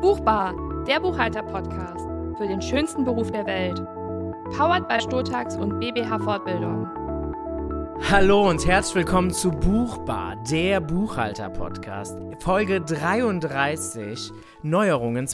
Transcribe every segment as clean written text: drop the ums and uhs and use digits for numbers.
Buchbar, der Buchhalter-Podcast für den schönsten Beruf der Welt. Powered by Sturtax und BBH Fortbildung. Hallo und herzlich willkommen zu Buchbar, der Buchhalter-Podcast. Folge 33, Neuerungen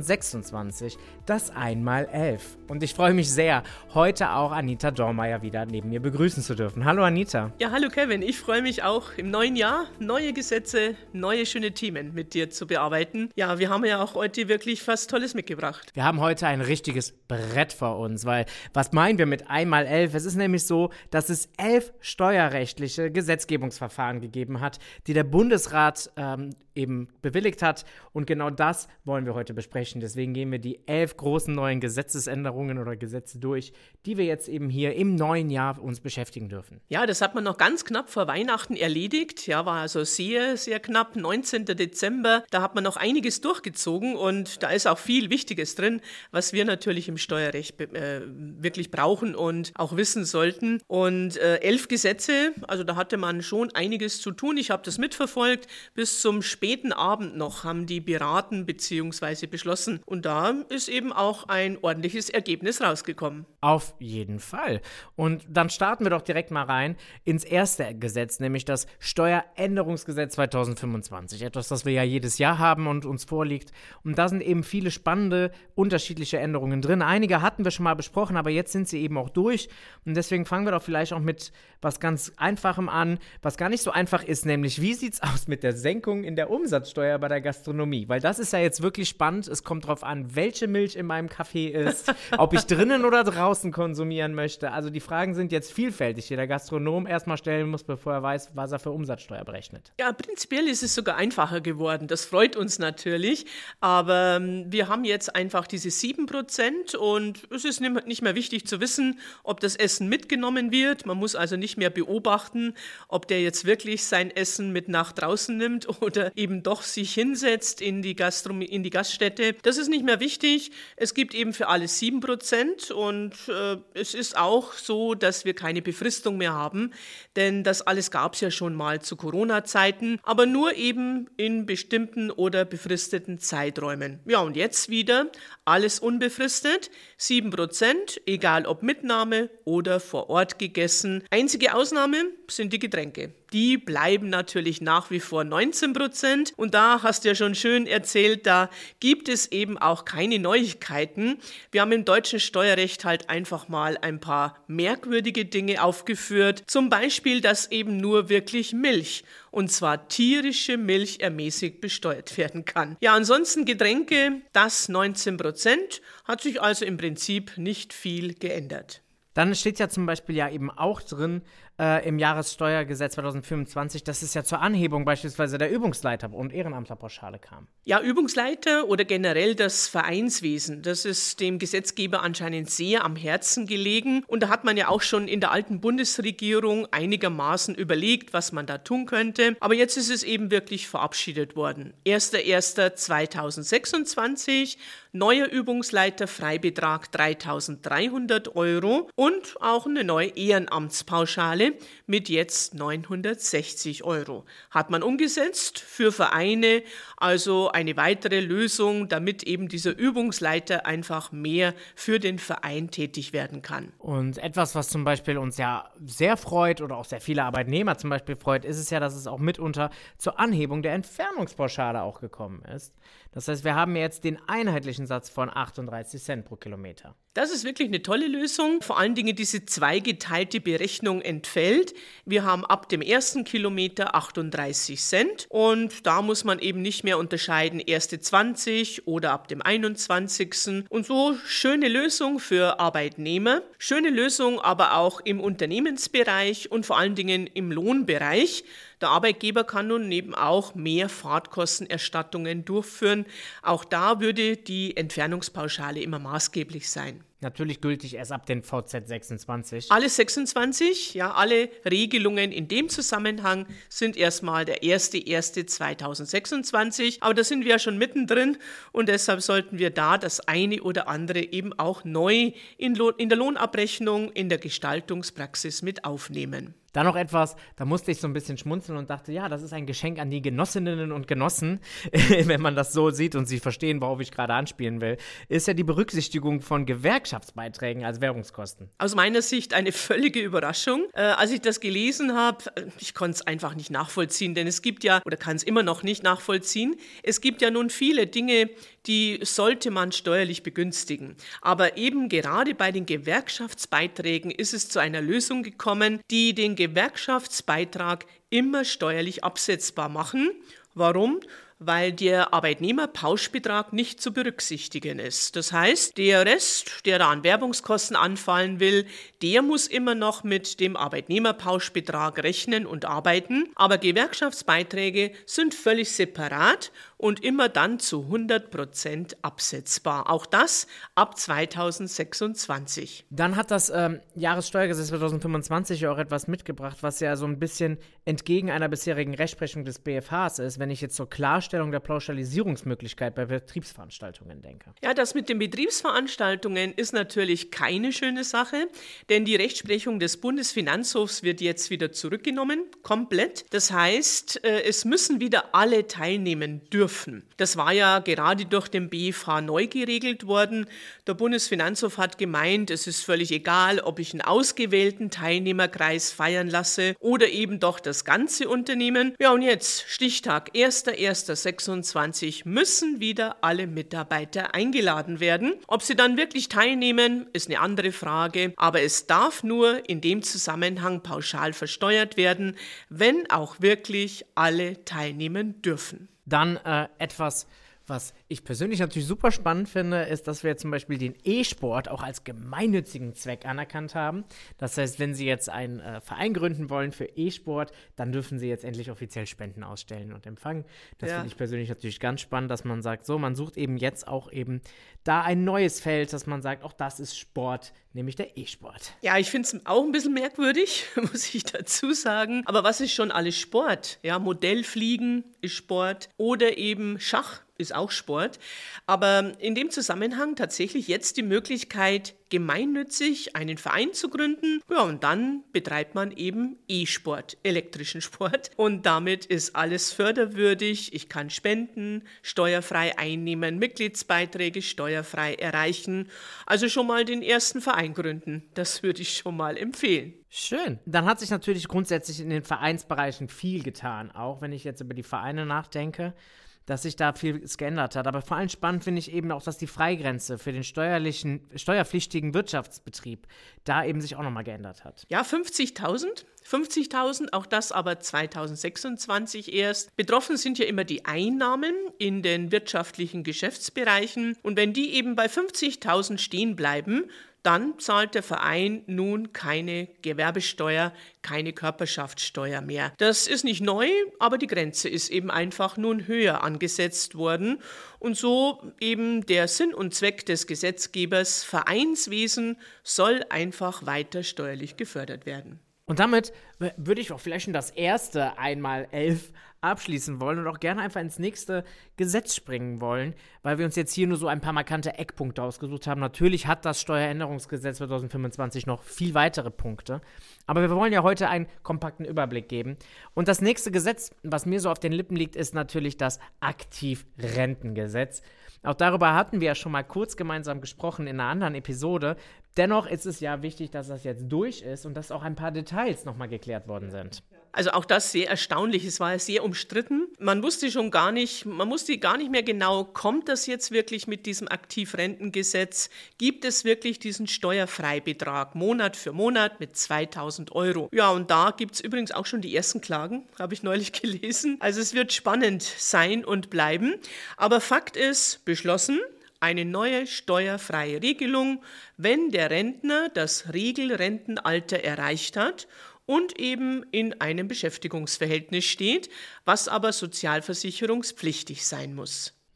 2026, das 1x11. Und ich freue mich sehr, heute auch Anita Dormeyer wieder neben mir begrüßen zu dürfen. Hallo Anita. Ja, hallo Kevin. Ich freue mich auch im neuen Jahr, neue Gesetze, neue schöne Themen mit dir zu bearbeiten. Ja, wir haben ja auch heute wirklich was Tolles mitgebracht. Wir haben heute ein richtiges Brett vor uns, weil was meinen wir mit 1x11? Es ist nämlich so, dass es 11 steuerrechtliche Gesetzgebungsverfahren gegeben hat, die der Bundesrat eben bewilligt hat. Und genau das wollen wir heute besprechen. Deswegen gehen wir die 11 großen neuen Gesetzesänderungen oder Gesetze durch, die wir jetzt eben hier im neuen Jahr uns beschäftigen dürfen. Ja, das hat man noch ganz knapp vor Weihnachten erledigt. Ja, war also sehr, sehr knapp, 19. Dezember. Da hat man noch einiges durchgezogen und da ist auch viel Wichtiges drin, was wir natürlich im Steuerrecht wirklich brauchen und auch wissen sollten. Und 11 Gesetze, also da hatte man schon einiges zu tun. Ich habe das mitverfolgt. Bis zum späten Abend noch haben die beraten bzw. beschlossen. Und da ist eben auch ein ordentliches Ergebnis rausgekommen. Auf jeden Fall. Und dann starten wir doch direkt mal rein ins erste Gesetz, nämlich das Steueränderungsgesetz 2025. Etwas, das wir ja jedes Jahr haben und uns vorliegt. Und da sind eben viele spannende, unterschiedliche Änderungen drin. Einige hatten wir schon mal besprochen, aber jetzt sind sie eben auch durch. Und deswegen fangen wir doch vielleicht auch mit was ganz Einfachem an, was gar nicht so einfach ist, nämlich wie sieht es aus mit der Senkung in der Umsatzsteuer bei der Gastronomie? Weil das ist ja jetzt wirklich spannend. Es kommt darauf an, welche Milch in meinem Kaffee ist, ob ich drinnen oder draußen konsumieren möchte. Also die Fragen sind jetzt vielfältig, die der Gastronom erstmal stellen muss, bevor er weiß, was er für Umsatzsteuer berechnet. Ja, prinzipiell ist es sogar einfacher geworden. Das freut uns natürlich. Aber wir haben jetzt einfach diese 7% und es ist nicht mehr wichtig zu wissen, ob das Essen mitgenommen wird. Man muss also nicht mehr beobachten, ob der jetzt wirklich sein Essen mit nach draußen nimmt oder eben doch sich hinsetzt in die Gaststätte. Das ist nicht mehr wichtig. Es gibt eben für alles 7% und es ist auch so, dass wir keine Befristung mehr haben, denn das alles gab es ja schon mal zu Corona-Zeiten, aber nur eben in bestimmten oder befristeten Zeiträumen. Ja, und jetzt wieder alles unbefristet, 7%, egal ob Mitnahme oder vor Ort gegessen. Einzige Ausnahme sind die Getränke. Die bleiben natürlich nach wie vor 19% und da hast du ja schon schön erzählt, da gibt es eben auch keine Neuigkeiten. Wir haben im deutschen Steuerrecht halt einfach mal ein paar merkwürdige Dinge aufgeführt. Zum Beispiel, dass eben nur wirklich Milch, und zwar tierische Milch, ermäßigt besteuert werden kann. Ja, ansonsten Getränke, das 19%, hat sich also im Prinzip nicht viel geändert. Dann steht ja zum Beispiel ja eben auch drin im Jahressteuergesetz 2025, dass es ja zur Anhebung beispielsweise der Übungsleiter- und Ehrenamtlerpauschale kam. Ja, Übungsleiter oder generell das Vereinswesen, das ist dem Gesetzgeber anscheinend sehr am Herzen gelegen. Und da hat man ja auch schon in der alten Bundesregierung einigermaßen überlegt, was man da tun könnte. Aber jetzt ist es eben wirklich verabschiedet worden. 1.1.2026, neuer Übungsleiter, Freibetrag 3.300 € und auch eine neue Ehrenamtspauschale mit jetzt 960 €. Hat man umgesetzt für Vereine, also eine weitere Lösung, damit eben dieser Übungsleiter einfach mehr für den Verein tätig werden kann. Und etwas, was zum Beispiel uns ja sehr freut oder auch sehr viele Arbeitnehmer zum Beispiel freut, ist es ja, dass es auch mitunter zur Anhebung der Entfernungspauschale auch gekommen ist. Das heißt, wir haben jetzt den einheitlichen Satz von 38 Cent pro Kilometer. Das ist wirklich eine tolle Lösung. Vor allen Dingen diese zweigeteilte Berechnung entfällt. Wir haben ab dem ersten Kilometer 38 Cent und da muss man eben nicht mehr unterscheiden, erste 20 oder ab dem 21. Und so schöne Lösung für Arbeitnehmer, schöne Lösung aber auch im Unternehmensbereich und vor allen Dingen im Lohnbereich. Der Arbeitgeber kann nun eben auch mehr Fahrtkostenerstattungen durchführen. Auch da würde die Entfernungspauschale immer maßgeblich sein. Natürlich gültig erst ab den VZ 26. Alle 26, ja, alle Regelungen in dem Zusammenhang sind erstmal der 1.1.2026. Aber da sind wir ja schon mittendrin und deshalb sollten wir da das eine oder andere eben auch neu in der Lohnabrechnung, in der Gestaltungspraxis mit aufnehmen. Dann noch etwas, da musste ich so ein bisschen schmunzeln und dachte, ja, das ist ein Geschenk an die Genossinnen und Genossen, wenn man das so sieht und sie verstehen, worauf ich gerade anspielen will, ist ja die Berücksichtigung von Gewerkschaftsbeiträgen als Währungskosten. Aus meiner Sicht eine völlige Überraschung. Als ich das gelesen habe, ich konnte es einfach nicht nachvollziehen, denn es gibt ja, oder kann es immer noch nicht nachvollziehen, es gibt ja nun viele Dinge, die sollte man steuerlich begünstigen. Aber eben gerade bei den Gewerkschaftsbeiträgen ist es zu einer Lösung gekommen, die den Gewerkschaftsbeitrag immer steuerlich absetzbar machen. Warum? Weil der Arbeitnehmerpauschbetrag nicht zu berücksichtigen ist. Das heißt, der Rest, der da an Werbungskosten anfallen will, der muss immer noch mit dem Arbeitnehmerpauschbetrag rechnen und arbeiten. Aber Gewerkschaftsbeiträge sind völlig separat und immer dann zu 100% absetzbar. Auch das ab 2026. Dann hat das Jahressteuergesetz 2025 auch etwas mitgebracht, was ja so ein bisschen entgegen einer bisherigen Rechtsprechung des BfHs ist, wenn ich jetzt zur Klarstellung der Pauschalisierungsmöglichkeit bei Betriebsveranstaltungen denke. Ja, das mit den Betriebsveranstaltungen ist natürlich keine schöne Sache, denn die Rechtsprechung des Bundesfinanzhofs wird jetzt wieder zurückgenommen, komplett. Das heißt, es müssen wieder alle teilnehmen dürfen. Das war ja gerade durch den BfH neu geregelt worden. Der Bundesfinanzhof hat gemeint, es ist völlig egal, ob ich einen ausgewählten Teilnehmerkreis feiern lasse oder eben doch das ganze Unternehmen. Ja, und jetzt, Stichtag 1.1.26, müssen wieder alle Mitarbeiter eingeladen werden. Ob sie dann wirklich teilnehmen, ist eine andere Frage, aber es darf nur in dem Zusammenhang pauschal versteuert werden, wenn auch wirklich alle teilnehmen dürfen. Dann etwas, was ich persönlich natürlich super spannend finde, ist, dass wir zum Beispiel den E-Sport auch als gemeinnützigen Zweck anerkannt haben. Das heißt, wenn Sie jetzt einen Verein gründen wollen für E-Sport, dann dürfen Sie jetzt endlich offiziell Spenden ausstellen und empfangen. Das finde ich persönlich natürlich ganz spannend, dass man sagt, so, man sucht eben jetzt auch eben da ein neues Feld, dass man sagt, auch das ist Sport, nämlich der E-Sport. Ja, ich finde es auch ein bisschen merkwürdig, muss ich dazu sagen. Aber was ist schon alles Sport? Ja, Modellfliegen ist Sport oder eben Schach ist auch Sport. Aber in dem Zusammenhang tatsächlich jetzt die Möglichkeit, gemeinnützig einen Verein zu gründen. Ja, und dann betreibt man eben E-Sport, elektrischen Sport. Und damit ist alles förderwürdig. Ich kann spenden, steuerfrei einnehmen, Mitgliedsbeiträge steuerfrei erreichen. Also schon mal den ersten Verein gründen. Das würde ich schon mal empfehlen. Schön. Dann hat sich natürlich grundsätzlich in den Vereinsbereichen viel getan, auch wenn ich jetzt über die Vereine nachdenke, dass sich da viel geändert hat. Aber vor allem spannend finde ich eben auch, dass die Freigrenze für den steuerpflichtigen Wirtschaftsbetrieb da eben sich auch nochmal geändert hat. Ja, 50.000. 50.000, auch das aber 2026 erst. Betroffen sind ja immer die Einnahmen in den wirtschaftlichen Geschäftsbereichen. Und wenn die eben bei 50.000 stehen bleiben, dann zahlt der Verein nun keine Gewerbesteuer, keine Körperschaftssteuer mehr. Das ist nicht neu, aber die Grenze ist eben einfach nun höher angesetzt worden. Und so eben der Sinn und Zweck des Gesetzgebers, Vereinswesen soll einfach weiter steuerlich gefördert werden. Und damit würde ich auch vielleicht schon das erste 1x11 abschließen wollen und auch gerne einfach ins nächste Gesetz springen wollen, weil wir uns jetzt hier nur so ein paar markante Eckpunkte ausgesucht haben. Natürlich hat das Steueränderungsgesetz 2025 noch viel weitere Punkte, aber wir wollen ja heute einen kompakten Überblick geben. Und das nächste Gesetz, was mir so auf den Lippen liegt, ist natürlich das Aktivrentengesetz. Auch darüber hatten wir ja schon mal kurz gemeinsam gesprochen in einer anderen Episode. Dennoch ist es ja wichtig, dass das jetzt durch ist und dass auch ein paar Details nochmal geklärt worden sind. Also auch das sehr erstaunlich. Es war sehr umstritten. Man wusste gar nicht mehr genau, kommt das jetzt wirklich mit diesem Aktivrentengesetz? Gibt es wirklich diesen Steuerfreibetrag Monat für Monat mit 2.000 €? Ja, und da gibt es übrigens auch schon die ersten Klagen, habe ich neulich gelesen. Also es wird spannend sein und bleiben. Aber Fakt ist, beschlossen, eine neue steuerfreie Regelung, wenn der Rentner das Regelrentenalter erreicht hat und eben in einem Beschäftigungsverhältnis steht, was aber sozialversicherungspflichtig sein muss.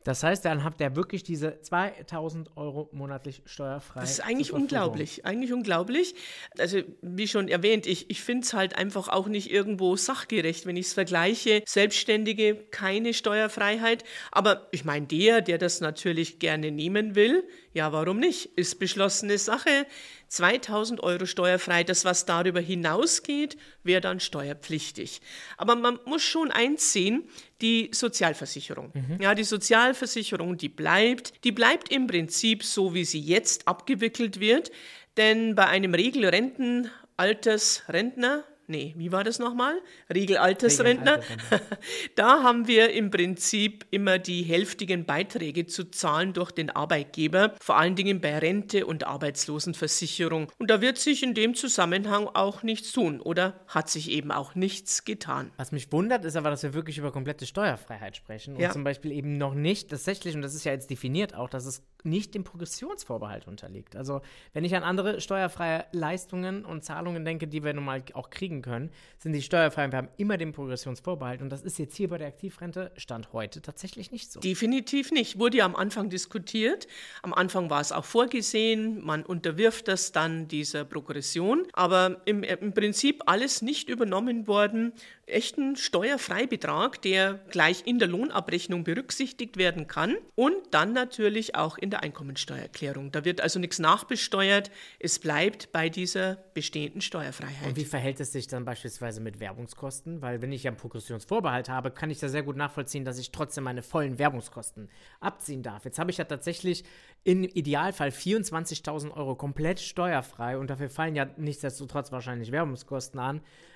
Das heißt, dann habt ihr wirklich diese 2.000 Euro monatlich steuerfrei. Das ist eigentlich unglaublich, Also wie schon erwähnt, ich finde es halt einfach auch nicht irgendwo sachgerecht, wenn ich es vergleiche. Selbstständige, keine Steuerfreiheit. Aber ich meine, der das natürlich gerne nehmen will, ja, warum nicht? Ist beschlossene Sache. 2.000 Euro steuerfrei, das, was darüber hinausgeht, wäre dann steuerpflichtig. Aber man muss schon eins sehen, die Sozialversicherung. Ja, die Sozialversicherung, die bleibt im Prinzip so, wie sie jetzt abgewickelt wird. Denn bei einem Regelaltersrentner, wie war das nochmal? Regelaltersrentner. Da haben wir im Prinzip immer die hälftigen Beiträge zu zahlen durch den Arbeitgeber, vor allen Dingen bei Rente und Arbeitslosenversicherung. Und da wird sich in dem Zusammenhang auch nichts tun oder hat sich eben auch nichts getan. Was mich wundert, ist aber, dass wir wirklich über komplette Steuerfreiheit sprechen und zum Beispiel eben noch nicht tatsächlich, und das ist ja jetzt definiert auch, dass es nicht dem Progressionsvorbehalt unterliegt. Also wenn ich an andere steuerfreie Leistungen und Zahlungen denke, die wir nun mal auch kriegen können, sind die steuerfrei. Wir haben immer den Progressionsvorbehalt und das ist jetzt hier bei der Aktivrente Stand heute tatsächlich nicht so. Definitiv nicht. Wurde ja am Anfang diskutiert. Am Anfang war es auch vorgesehen. Man unterwirft das dann dieser Progression. Aber im Prinzip alles nicht übernommen worden. Echten Steuerfreibetrag, der gleich in der Lohnabrechnung berücksichtigt werden kann und dann natürlich auch in der Einkommensteuererklärung. Da wird also nichts nachbesteuert. Es bleibt bei dieser bestehenden Steuerfreiheit. Und wie verhält es sich dann beispielsweise mit Werbungskosten? Weil wenn ich ja einen Progressionsvorbehalt habe, kann ich da sehr gut nachvollziehen, dass ich trotzdem meine vollen Werbungskosten abziehen darf. Jetzt habe ich ja tatsächlich im Idealfall 24.000 Euro komplett steuerfrei und dafür fallen ja nichtsdestotrotz wahrscheinlich Werbungskosten an.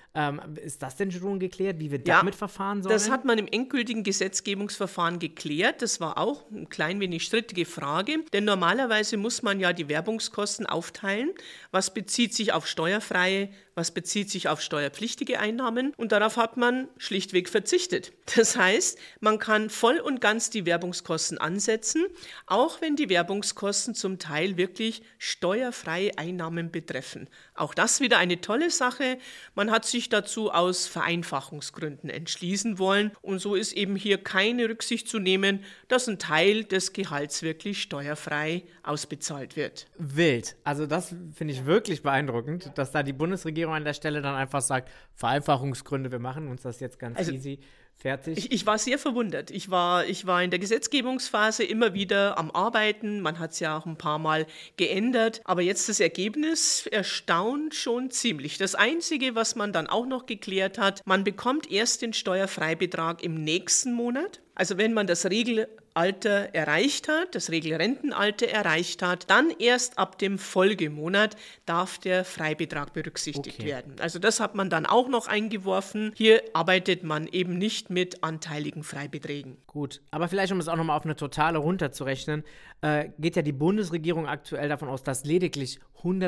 Ist das denn schon geklärt, wie wir damit verfahren sollen? Das hat man im endgültigen Gesetzgebungsverfahren geklärt. Das war auch ein klein wenig strittige Frage, denn normalerweise muss man ja die Werbungskosten aufteilen. Was bezieht sich auf steuerfreie, was bezieht sich auf steuerpflichtige Einnahmen? Und darauf hat man schlichtweg verzichtet. Das heißt, man kann voll und ganz die Werbungskosten ansetzen, auch wenn die Werbungskosten zum Teil wirklich steuerfreie Einnahmen betreffen. Auch das wieder eine tolle Sache. Man hat sich dazu aus Vereinfachungsgründen entschließen wollen. Und so ist eben hier keine Rücksicht zu nehmen, dass ein Teil des Gehalts wirklich steuerfrei ausbezahlt wird. Wild. Also das finde ich wirklich beeindruckend, dass da die Bundesregierung an der Stelle dann einfach sagt, Vereinfachungsgründe, wir machen uns das jetzt ganz easy. Fertig. Ich war sehr verwundert. Ich war in der Gesetzgebungsphase immer wieder am Arbeiten. Man hat es ja auch ein paar Mal geändert. Aber jetzt das Ergebnis erstaunt schon ziemlich. Das Einzige, was man dann auch noch geklärt hat, man bekommt erst den Steuerfreibetrag im nächsten Monat. Also wenn man das Regelalter erreicht hat, das Regelrentenalter erreicht hat, dann erst ab dem Folgemonat darf der Freibetrag berücksichtigt werden. Also das hat man dann auch noch eingeworfen. Hier arbeitet man eben nicht mit anteiligen Freibeträgen. Gut, aber vielleicht, um es auch nochmal auf eine Totale runterzurechnen, geht ja die Bundesregierung aktuell davon aus, dass lediglich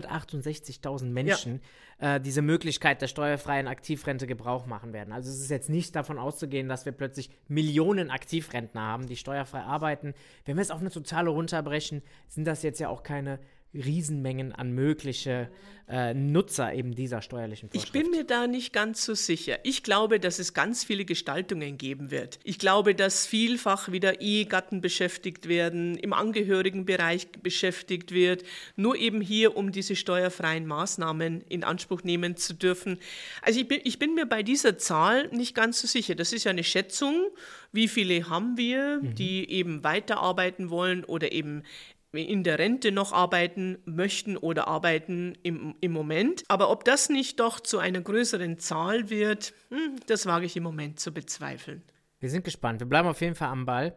168.000 Menschen diese Möglichkeit der steuerfreien Aktivrente Gebrauch machen werden. Also es ist jetzt nicht davon auszugehen, dass wir plötzlich Millionen Aktivrentner haben, die steuerfrei arbeiten. Wenn wir es auf eine Totale runterbrechen, sind das jetzt ja auch keine Riesenmengen an mögliche Nutzer eben dieser steuerlichen Vorschrift. Ich bin mir da nicht ganz so sicher. Ich glaube, dass es ganz viele Gestaltungen geben wird. Ich glaube, dass vielfach wieder Ehegatten beschäftigt werden, im Angehörigenbereich beschäftigt wird, nur eben hier, um diese steuerfreien Maßnahmen in Anspruch nehmen zu dürfen. Also ich bin mir bei dieser Zahl nicht ganz so sicher. Das ist ja eine Schätzung. Wie viele haben wir, die eben weiterarbeiten wollen oder eben in der Rente noch arbeiten möchten oder arbeiten im Moment. Aber ob das nicht doch zu einer größeren Zahl wird, das wage ich im Moment zu bezweifeln. Wir sind gespannt. Wir bleiben auf jeden Fall am Ball.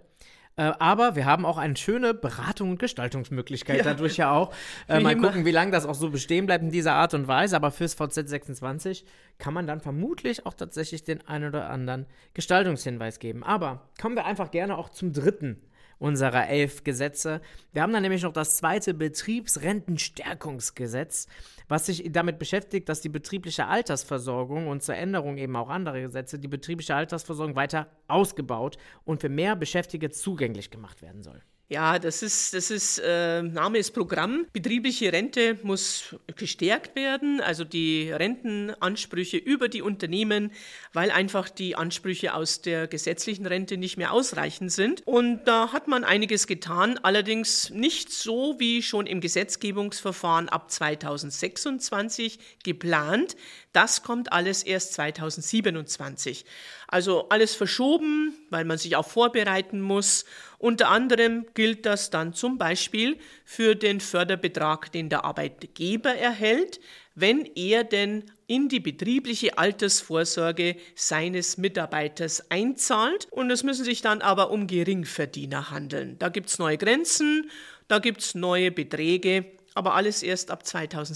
Aber wir haben auch eine schöne Beratung und Gestaltungsmöglichkeit dadurch ja auch. Mal gucken, wie lange das auch so bestehen bleibt in dieser Art und Weise. Aber fürs VZ 26 kann man dann vermutlich auch tatsächlich den einen oder anderen Gestaltungshinweis geben. Aber kommen wir einfach gerne auch zum dritten unserer 11 Gesetze. Wir haben dann nämlich noch das zweite Betriebsrentenstärkungsgesetz, was sich damit beschäftigt, dass die betriebliche Altersversorgung und zur Änderung eben auch anderer Gesetze, die betriebliche Altersversorgung weiter ausgebaut und für mehr Beschäftigte zugänglich gemacht werden soll. Ja, das ist Name ist Programm. Betriebliche Rente muss gestärkt werden, also die Rentenansprüche über die Unternehmen, weil einfach die Ansprüche aus der gesetzlichen Rente nicht mehr ausreichend sind. Und da hat man einiges getan, allerdings nicht so wie schon im Gesetzgebungsverfahren ab 2026 geplant. Das kommt alles erst 2027. Also alles verschoben, weil man sich auch vorbereiten muss. Unter anderem gilt das dann zum Beispiel für den Förderbetrag, den der Arbeitgeber erhält, wenn er denn in die betriebliche Altersvorsorge seines Mitarbeiters einzahlt. Und es müssen sich dann aber um Geringverdiener handeln. Da gibt es neue Grenzen, da gibt es neue Beträge, aber alles erst ab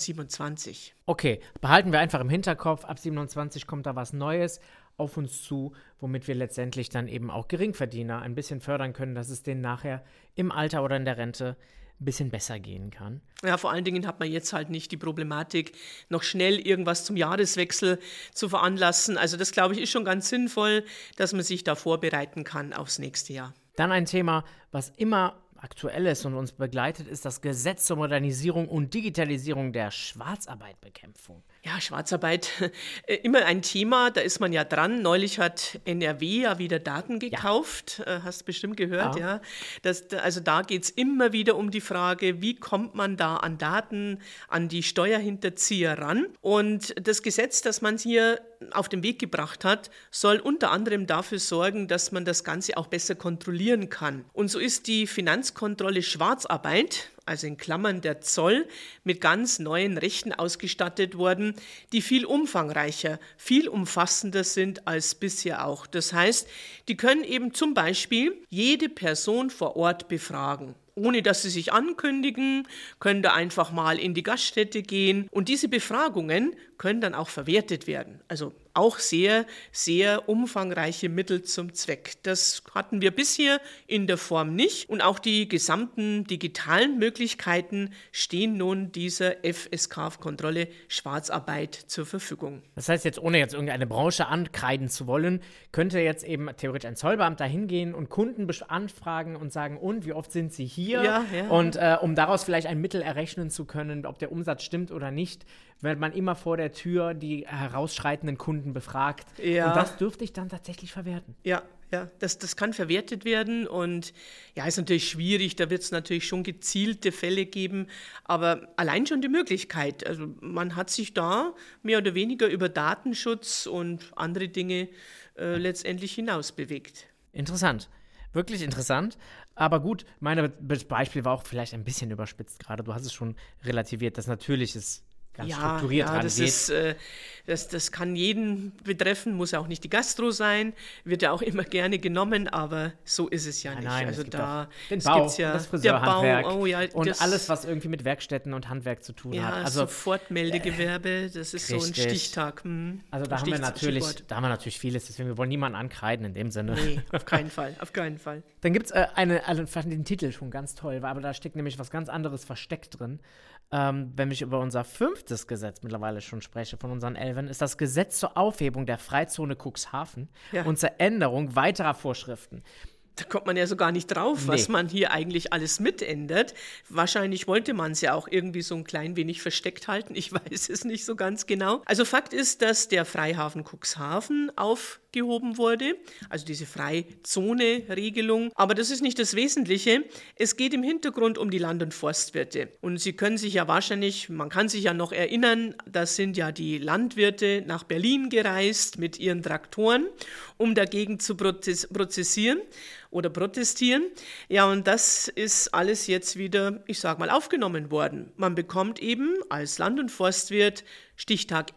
2027. Okay, behalten wir einfach im Hinterkopf, ab 27 kommt da was Neues auf uns zu, womit wir letztendlich dann eben auch Geringverdiener ein bisschen fördern können, dass es denen nachher im Alter oder in der Rente ein bisschen besser gehen kann. Ja, vor allen Dingen hat man jetzt halt nicht die Problematik, noch schnell irgendwas zum Jahreswechsel zu veranlassen. Also das, glaube ich, ist schon ganz sinnvoll, dass man sich da vorbereiten kann aufs nächste Jahr. Dann ein Thema, was immer aktuell ist und uns begleitet, ist das Gesetz zur Modernisierung und Digitalisierung der Schwarzarbeitbekämpfung. Ja, Schwarzarbeit, immer ein Thema, da ist man ja dran. Neulich hat NRW ja wieder Daten gekauft, hast du bestimmt gehört, ja. Also da geht es immer wieder um die Frage, wie kommt man da an Daten, an die Steuerhinterzieher ran? Und das Gesetz, das man hier auf den Weg gebracht hat, soll unter anderem dafür sorgen, dass man das Ganze auch besser kontrollieren kann. Und so ist die Finanzkontrolle Schwarzarbeit, also in Klammern der Zoll, mit ganz neuen Rechten ausgestattet worden, die viel umfangreicher, viel umfassender sind als bisher auch. Das heißt, die können eben zum Beispiel jede Person vor Ort befragen. Ohne dass sie sich ankündigen, können da einfach mal in die Gaststätte gehen. Und diese Befragungen können dann auch verwertet werden. Also auch sehr, sehr umfangreiche Mittel zum Zweck. Das hatten wir bisher in der Form nicht. Und auch die gesamten digitalen Möglichkeiten stehen nun dieser FSK-Kontrolle Schwarzarbeit zur Verfügung. Das heißt jetzt, ohne jetzt irgendeine Branche ankreiden zu wollen, könnte jetzt eben theoretisch ein Zollbeamter hingehen und Kunden anfragen und sagen, und wie oft sind sie hier? Ja. Und um daraus vielleicht ein Mittel errechnen zu können, ob der Umsatz stimmt oder nicht, wenn man immer vor der Tür die herausschreitenden Kunden befragt. Ja. Und das dürfte ich dann tatsächlich verwerten. Ja, das kann verwertet werden und ja, ist natürlich schwierig, da wird es natürlich schon gezielte Fälle geben, aber allein schon die Möglichkeit, also man hat sich da mehr oder weniger über Datenschutz und andere Dinge letztendlich hinaus bewegt. Interessant. Wirklich interessant. Aber gut, mein Beispiel war auch vielleicht ein bisschen überspitzt gerade. Du hast es schon relativiert, dass natürlich es ganz strukturiert rangeht. Das kann jeden betreffen, muss ja auch nicht die Gastro sein, wird ja auch immer gerne genommen, aber so ist es ja nicht. Nein, also es gibt da den Bau, der das Bau, Friseurhandwerk und alles, was irgendwie mit Werkstätten und Handwerk zu tun hat. Also Sofortmeldegewerbe, das ist richtig. So ein Stichtag. Also da haben wir natürlich vieles, deswegen wir wollen niemanden ankreiden in dem Sinne. Nee, auf keinen Fall. Dann gibt es fand den Titel schon ganz toll, aber da steckt nämlich was ganz anderes versteckt drin. Wenn ich über unser 5. Gesetz mittlerweile schon spreche, von unseren 11, ist das Gesetz zur Aufhebung der Freizone Cuxhaven und zur Änderung weiterer Vorschriften. Da kommt man ja so gar nicht drauf, was man hier eigentlich alles mitändert. Wahrscheinlich wollte man es ja auch irgendwie so ein klein wenig versteckt halten. Ich weiß es nicht so ganz genau. Also Fakt ist, dass der Freihafen Cuxhaven aufgehoben wurde, also diese Freizone-Regelung. Aber das ist nicht das Wesentliche. Es geht im Hintergrund um die Land- und Forstwirte. Und Sie können sich ja wahrscheinlich, man kann sich ja noch erinnern, das sind ja die Landwirte nach Berlin gereist mit ihren Traktoren, um dagegen zu prozessieren oder protestieren. Ja, und das ist alles jetzt wieder, ich sag mal, aufgenommen worden. Man bekommt eben als Land- und Forstwirt Stichtag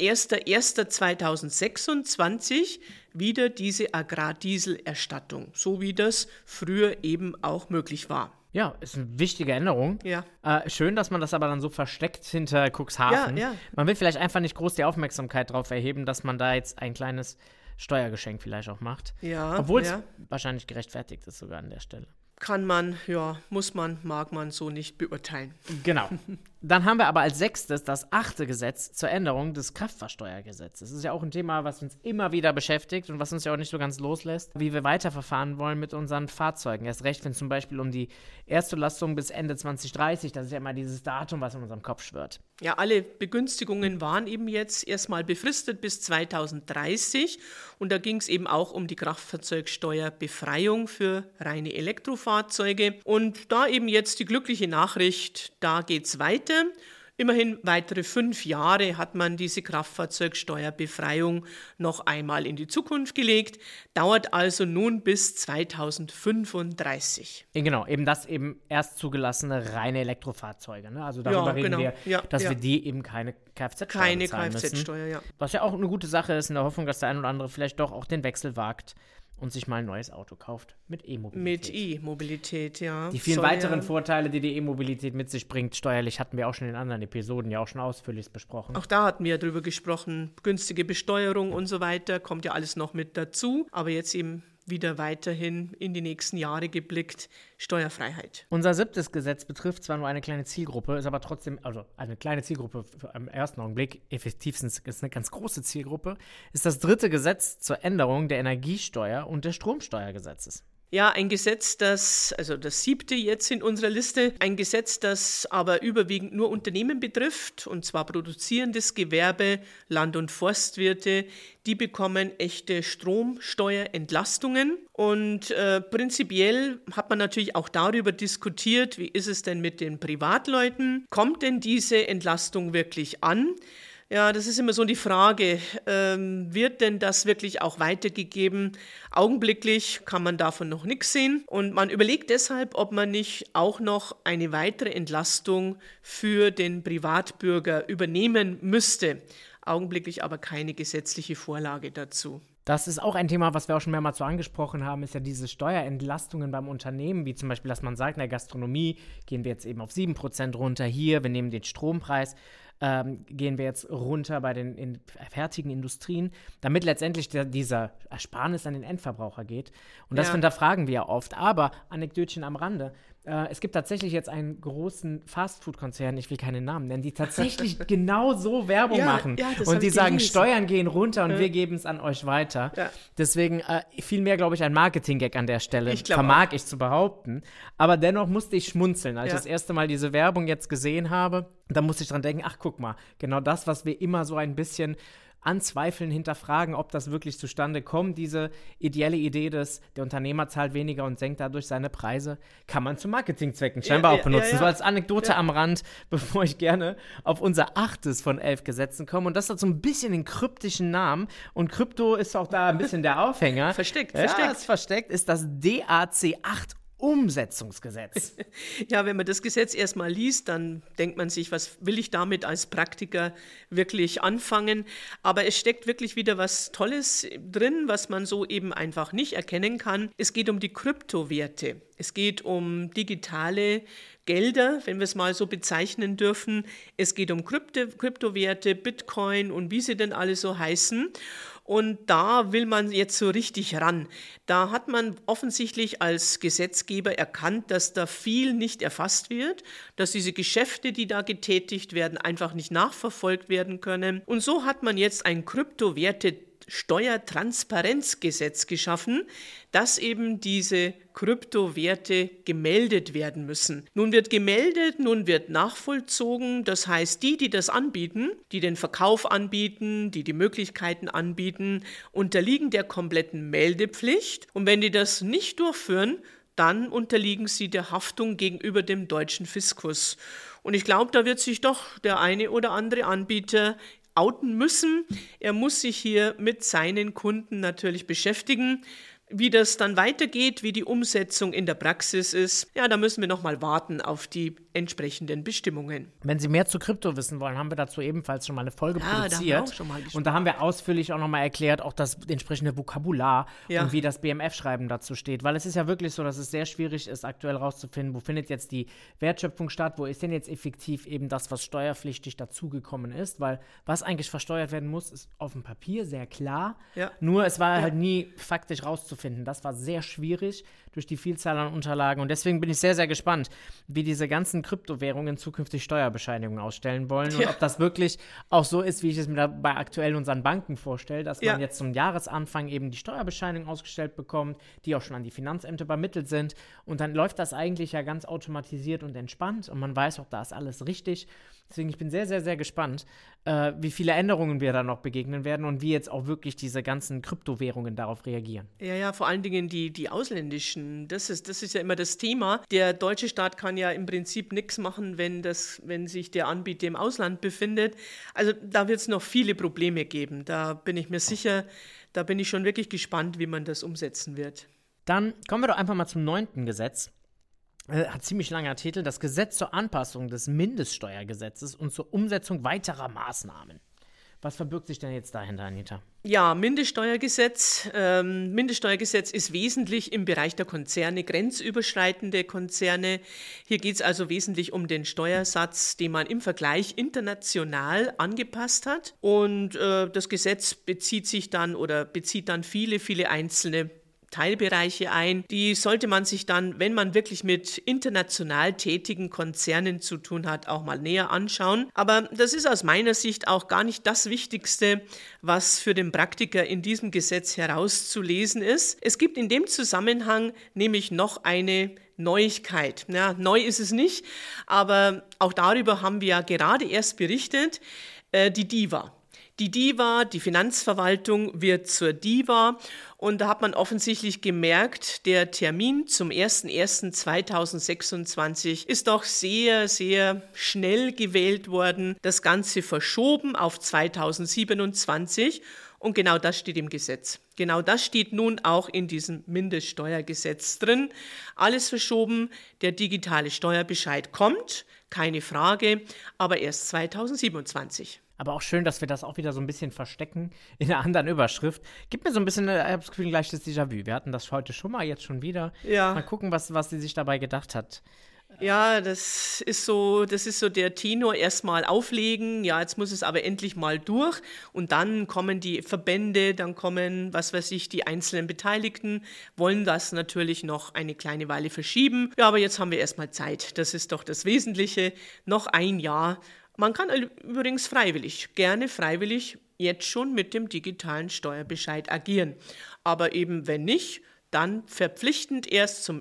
1.1.2026 wieder diese Agrardieselerstattung, so wie das früher eben auch möglich war. Ja, ist eine wichtige Änderung. Ja. Schön, dass man das aber dann so versteckt hinter Cuxhaven. Ja. Man will vielleicht einfach nicht groß die Aufmerksamkeit darauf erheben, dass man da jetzt ein kleines Steuergeschenk vielleicht auch macht. Ja. Obwohl es wahrscheinlich gerechtfertigt ist sogar an der Stelle. Kann man, ja, muss man, mag man so nicht beurteilen. Genau. Dann haben wir aber als 6. das 8. Gesetz zur Änderung des Kraftfahrsteuergesetzes. Das ist ja auch ein Thema, was uns immer wieder beschäftigt und was uns ja auch nicht so ganz loslässt, wie wir weiterverfahren wollen mit unseren Fahrzeugen. Erst recht, wenn es zum Beispiel um die Erstbelastung bis Ende 2030, das ist ja immer dieses Datum, was in unserem Kopf schwirrt. Ja, alle Begünstigungen waren eben jetzt erstmal befristet bis 2030 und da ging es eben auch um die Kraftfahrzeugsteuerbefreiung für reine Elektrofahrzeuge. Und da eben jetzt die glückliche Nachricht, da geht's weiter. Immerhin weitere 5 Jahre hat man diese Kraftfahrzeugsteuerbefreiung noch einmal in die Zukunft gelegt, dauert also nun bis 2035. Genau, eben das eben erst zugelassene reine Elektrofahrzeuge. Ne? Also darüber reden wir, dass wir die eben keine Kfz-Steuer bezahlen müssen. Ja. Was ja auch eine gute Sache ist, in der Hoffnung, dass der ein oder andere vielleicht doch auch den Wechsel wagt und sich mal ein neues Auto kauft mit E-Mobilität. Mit E-Mobilität, ja. Die vielen weiteren Vorteile, die E-Mobilität mit sich bringt, steuerlich, hatten wir auch schon in anderen Episoden ja auch schon ausführlich besprochen. Auch da hatten wir ja drüber gesprochen, günstige Besteuerung und so weiter, kommt ja alles noch mit dazu, aber jetzt eben wieder weiterhin in die nächsten Jahre geblickt, Steuerfreiheit. Unser 7. Gesetz betrifft zwar nur eine kleine Zielgruppe, ist aber trotzdem, also eine kleine Zielgruppe im ersten Augenblick, effektiv ist eine ganz große Zielgruppe, ist das 3. Gesetz zur Änderung der Energiesteuer und des Stromsteuergesetzes. Ja, ein Gesetz, das 7. jetzt in unserer Liste, ein Gesetz, das aber überwiegend nur Unternehmen betrifft, und zwar produzierendes Gewerbe, Land- und Forstwirte, die bekommen echte Stromsteuerentlastungen. Und prinzipiell hat man natürlich auch darüber diskutiert, wie ist es denn mit den Privatleuten? Kommt denn diese Entlastung wirklich an? Ja, das ist immer so die Frage, wird denn das wirklich auch weitergegeben? Augenblicklich kann man davon noch nichts sehen und man überlegt deshalb, ob man nicht auch noch eine weitere Entlastung für den Privatbürger übernehmen müsste. Augenblicklich aber keine gesetzliche Vorlage dazu. Das ist auch ein Thema, was wir auch schon mehrmals so angesprochen haben, ist ja diese Steuerentlastungen beim Unternehmen, wie zum Beispiel, dass man sagt, in der Gastronomie gehen wir jetzt eben auf 7% runter hier, wir nehmen den Strompreis, gehen wir jetzt runter bei den fertigen Industrien, damit letztendlich dieser Ersparnis an den Endverbraucher geht. Und das hinterfragen wir ja oft. Aber, Anekdötchen am Rande, es gibt tatsächlich jetzt einen großen Fastfood-Konzern, ich will keinen Namen nennen, die tatsächlich genau so Werbung machen. Ja, und die sagen, Steuern gehen runter und wir geben es an euch weiter. Ja. Deswegen vielmehr, glaube ich, ein Marketing-Gag an der Stelle, vermag ich zu behaupten. Aber dennoch musste ich schmunzeln, als ich das erste Mal diese Werbung jetzt gesehen habe. Da musste ich dran denken, ach guck mal, genau das, was wir immer so ein bisschen anzweifeln, hinterfragen, ob das wirklich zustande kommt, diese ideelle Idee der Unternehmer zahlt weniger und senkt dadurch seine Preise, kann man zu Marketingzwecken scheinbar auch benutzen. So als Anekdote am Rand, bevor ich gerne auf unser 8. von 11 Gesetzen komme. Und das hat so ein bisschen den kryptischen Namen. Und Krypto ist auch da ein bisschen der Aufhänger. Versteckt. Versteckt ist das DAC 8 Umsetzungsgesetz. Ja, wenn man das Gesetz erstmal liest, dann denkt man sich, was will ich damit als Praktiker wirklich anfangen? Aber es steckt wirklich wieder was Tolles drin, was man so eben einfach nicht erkennen kann. Es geht um die Kryptowerte. Es geht um digitale Gelder, wenn wir es mal so bezeichnen dürfen. Es geht um Kryptowerte, Bitcoin und wie sie denn alle so heißen. Und da will man jetzt so richtig ran. Da hat man offensichtlich als Gesetzgeber erkannt, dass da viel nicht erfasst wird, dass diese Geschäfte, die da getätigt werden, einfach nicht nachverfolgt werden können. Und so hat man jetzt ein Kryptowerte-Steuertransparenzgesetz geschaffen, dass eben diese Kryptowerte gemeldet werden müssen. Nun wird gemeldet, nun wird nachvollzogen. Das heißt, die das anbieten, die den Verkauf anbieten, die Möglichkeiten anbieten, unterliegen der kompletten Meldepflicht. Und wenn die das nicht durchführen, dann unterliegen sie der Haftung gegenüber dem deutschen Fiskus. Und ich glaube, da wird sich doch der eine oder andere Anbieter outen müssen. Er muss sich hier mit seinen Kunden natürlich beschäftigen. Wie das dann weitergeht, wie die Umsetzung in der Praxis ist, ja, da müssen wir noch mal warten auf die entsprechenden Bestimmungen. Wenn Sie mehr zu Krypto wissen wollen, haben wir dazu ebenfalls schon mal eine Folge produziert. Und da haben wir ausführlich auch noch mal erklärt, auch das entsprechende Vokabular und wie das BMF-Schreiben dazu steht. Weil es ist ja wirklich so, dass es sehr schwierig ist, aktuell rauszufinden, wo findet jetzt die Wertschöpfung statt, wo ist denn jetzt effektiv eben das, was steuerpflichtig dazugekommen ist. Weil was eigentlich versteuert werden muss, ist auf dem Papier sehr klar. Ja. Nur es war halt nie faktisch rauszufinden, finden. Das war sehr schwierig durch die Vielzahl an Unterlagen und deswegen bin ich sehr, sehr gespannt, wie diese ganzen Kryptowährungen zukünftig Steuerbescheinigungen ausstellen wollen und ob das wirklich auch so ist, wie ich es mir da bei aktuell unseren Banken vorstelle, dass man jetzt zum Jahresanfang eben die Steuerbescheinigung ausgestellt bekommt, die auch schon an die Finanzämter übermittelt sind und dann läuft das eigentlich ja ganz automatisiert und entspannt und man weiß auch, da ist alles richtig. Deswegen, ich bin sehr, sehr, sehr gespannt, wie viele Änderungen wir da noch begegnen werden und wie jetzt auch wirklich diese ganzen Kryptowährungen darauf reagieren. Ja, vor allen Dingen die ausländischen, das ist ja immer das Thema. Der deutsche Staat kann ja im Prinzip nichts machen, wenn sich der Anbieter im Ausland befindet. Also da wird es noch viele Probleme geben, da bin ich mir sicher, da bin ich schon wirklich gespannt, wie man das umsetzen wird. Dann kommen wir doch einfach mal zum 9. Gesetz. Hat ziemlich langer Titel, das Gesetz zur Anpassung des Mindeststeuergesetzes und zur Umsetzung weiterer Maßnahmen. Was verbirgt sich denn jetzt dahinter, Anita? Ja, Mindeststeuergesetz. Mindeststeuergesetz ist wesentlich im Bereich der Konzerne, grenzüberschreitende Konzerne. Hier geht es also wesentlich um den Steuersatz, den man im Vergleich international angepasst hat. Und das Gesetz bezieht dann viele, viele einzelne Teilbereiche ein. Die sollte man sich dann, wenn man wirklich mit international tätigen Konzernen zu tun hat, auch mal näher anschauen. Aber das ist aus meiner Sicht auch gar nicht das Wichtigste, was für den Praktiker in diesem Gesetz herauszulesen ist. Es gibt in dem Zusammenhang nämlich noch eine Neuigkeit. Ja, neu ist es nicht, aber auch darüber haben wir ja gerade erst berichtet, die DIVA. Die DIVA, die Finanzverwaltung, wird zur DIVA und da hat man offensichtlich gemerkt, der Termin zum 01.01.2026 ist doch sehr, sehr schnell gewählt worden. Das Ganze verschoben auf 2027 und genau das steht im Gesetz. Genau das steht nun auch in diesem Mindeststeuergesetz drin. Alles verschoben, der digitale Steuerbescheid kommt, keine Frage, aber erst 2027. Aber auch schön, dass wir das auch wieder so ein bisschen verstecken in einer anderen Überschrift. Gibt mir so ein bisschen, ich habe das Gefühl, gleich das Déjà-vu. Wir hatten das heute schon mal, jetzt schon wieder. Ja. Mal gucken, was sie sich dabei gedacht hat. Ja, das ist so der Tenor, erstmal auflegen, ja, jetzt muss es aber endlich mal durch und dann kommen die Verbände, dann kommen, die einzelnen Beteiligten, wollen das natürlich noch eine kleine Weile verschieben. Ja, aber jetzt haben wir erstmal Zeit, das ist doch das Wesentliche, noch ein Jahr. Man kann übrigens gerne freiwillig jetzt schon mit dem digitalen Steuerbescheid agieren. Aber eben wenn nicht, dann verpflichtend erst zum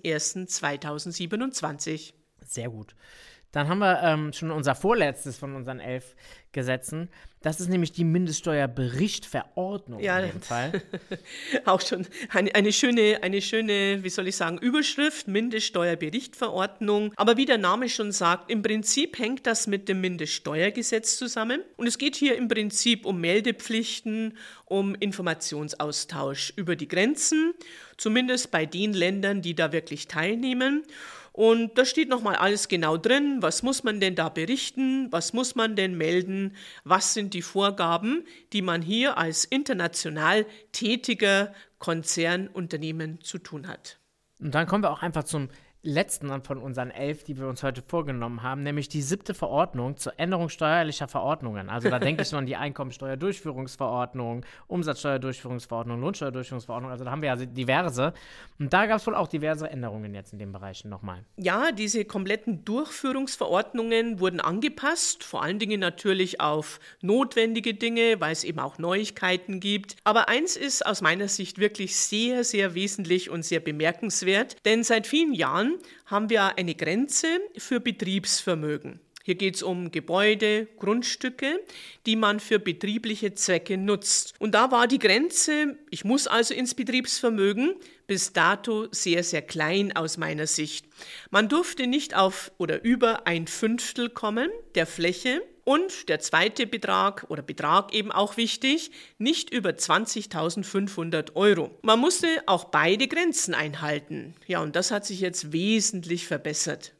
01.01.2027. Sehr gut. Dann haben wir schon unser vorletztes von unseren 11 Gesetzen. Das ist nämlich die Mindeststeuerberichtverordnung in dem Fall. Auch schon eine schöne, wie soll ich sagen, Überschrift, Mindeststeuerberichtverordnung. Aber wie der Name schon sagt, im Prinzip hängt das mit dem Mindeststeuergesetz zusammen. Und es geht hier im Prinzip um Meldepflichten, um Informationsaustausch über die Grenzen, zumindest bei den Ländern, die da wirklich teilnehmen. Und da steht nochmal alles genau drin, was muss man denn da berichten, was muss man denn melden, was sind die Vorgaben, die man hier als international tätiger Konzernunternehmen zu tun hat. Und dann kommen wir auch einfach zum letzten von unseren 11, die wir uns heute vorgenommen haben, nämlich die 7. Verordnung zur Änderung steuerlicher Verordnungen. Also da denke ich so an die Einkommensteuerdurchführungsverordnung, Umsatzsteuerdurchführungsverordnung, Lohnsteuerdurchführungsverordnung, also da haben wir ja diverse. Und da gab es wohl auch diverse Änderungen jetzt in den Bereichen nochmal. Ja, diese kompletten Durchführungsverordnungen wurden angepasst, vor allen Dingen natürlich auf notwendige Dinge, weil es eben auch Neuigkeiten gibt. Aber eins ist aus meiner Sicht wirklich sehr, sehr wesentlich und sehr bemerkenswert, denn seit vielen Jahren haben wir eine Grenze für Betriebsvermögen. Hier geht es um Gebäude, Grundstücke, die man für betriebliche Zwecke nutzt. Und da war die Grenze, ich muss also ins Betriebsvermögen, bis dato sehr, sehr klein aus meiner Sicht. Man durfte nicht auf oder über 1/5 kommen der Fläche. Und der zweite Betrag eben auch wichtig, nicht über 20.500 €. Man musste auch beide Grenzen einhalten. Ja, und das hat sich jetzt wesentlich verbessert.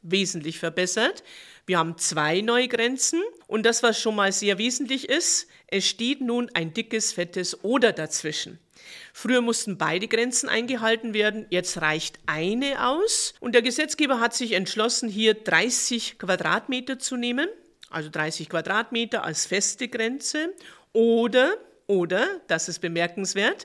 Wir haben 2 neue Grenzen und das, was schon mal sehr wesentlich ist, es steht nun ein dickes, fettes Oder dazwischen. Früher mussten beide Grenzen eingehalten werden, jetzt reicht eine aus. Und der Gesetzgeber hat sich entschlossen, hier 30 Quadratmeter zu nehmen. Also 30 Quadratmeter als feste Grenze oder, das ist bemerkenswert,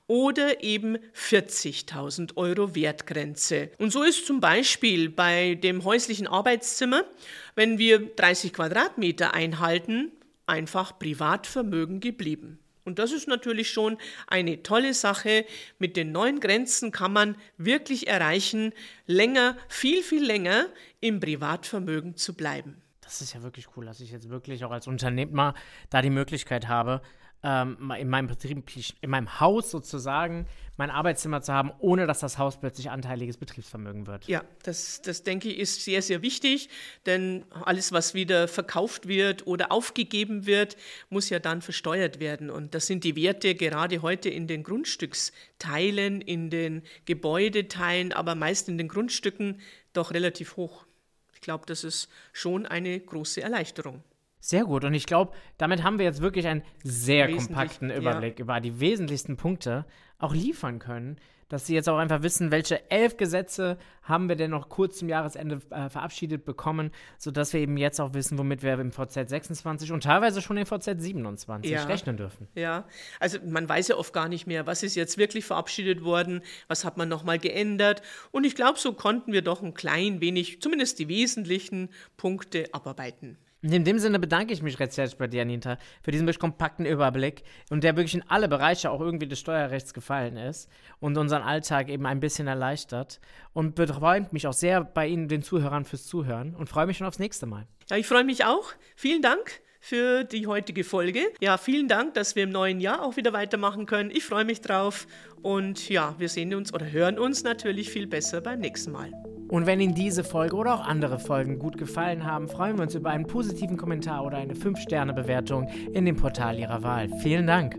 oder eben 40.000 Euro Wertgrenze. Und so ist zum Beispiel bei dem häuslichen Arbeitszimmer, wenn wir 30 Quadratmeter einhalten, einfach Privatvermögen geblieben. Und das ist natürlich schon eine tolle Sache. Mit den neuen Grenzen kann man wirklich erreichen, länger, viel, viel länger im Privatvermögen zu bleiben. Das ist ja wirklich cool, dass ich jetzt wirklich auch als Unternehmer da die Möglichkeit habe, in meinem Betrieb, in meinem Haus sozusagen, mein Arbeitszimmer zu haben, ohne dass das Haus plötzlich anteiliges Betriebsvermögen wird. Ja, das denke ich ist sehr, sehr wichtig, denn alles, was wieder verkauft wird oder aufgegeben wird, muss ja dann versteuert werden. Und das sind die Werte gerade heute in den Grundstücksteilen, in den Gebäudeteilen, aber meist in den Grundstücken doch relativ hoch. Ich glaube, das ist schon eine große Erleichterung. Sehr gut. Und ich glaube, damit haben wir jetzt wirklich einen sehr kompakten Überblick über die wesentlichsten Punkte auch liefern können, dass Sie jetzt auch einfach wissen, welche 11 Gesetze haben wir denn noch kurz zum Jahresende verabschiedet bekommen, sodass wir eben jetzt auch wissen, womit wir im VZ 26 und teilweise schon im VZ 27 rechnen dürfen. Ja, also man weiß ja oft gar nicht mehr, was ist jetzt wirklich verabschiedet worden, was hat man nochmal geändert. Und ich glaube, so konnten wir doch ein klein wenig, zumindest die wesentlichen Punkte abarbeiten. In dem Sinne bedanke ich mich recht herzlich bei dir, Anita, für diesen wirklich kompakten Überblick und der wirklich in alle Bereiche auch irgendwie des Steuerrechts gefallen ist und unseren Alltag eben ein bisschen erleichtert und betreut mich auch sehr bei Ihnen, den Zuhörern, fürs Zuhören und freue mich schon aufs nächste Mal. Ja, ich freue mich auch. Vielen Dank für die heutige Folge. Ja, vielen Dank, dass wir im neuen Jahr auch wieder weitermachen können. Ich freue mich drauf und ja, wir sehen uns oder hören uns natürlich viel besser beim nächsten Mal. Und wenn Ihnen diese Folge oder auch andere Folgen gut gefallen haben, freuen wir uns über einen positiven Kommentar oder eine 5-Sterne-Bewertung in dem Portal Ihrer Wahl. Vielen Dank.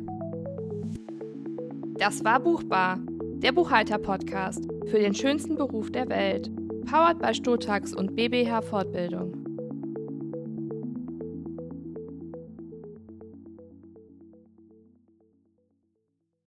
Das war Buchbar, der Buchhalter-Podcast für den schönsten Beruf der Welt. Powered by Stotax und BBH Fortbildung.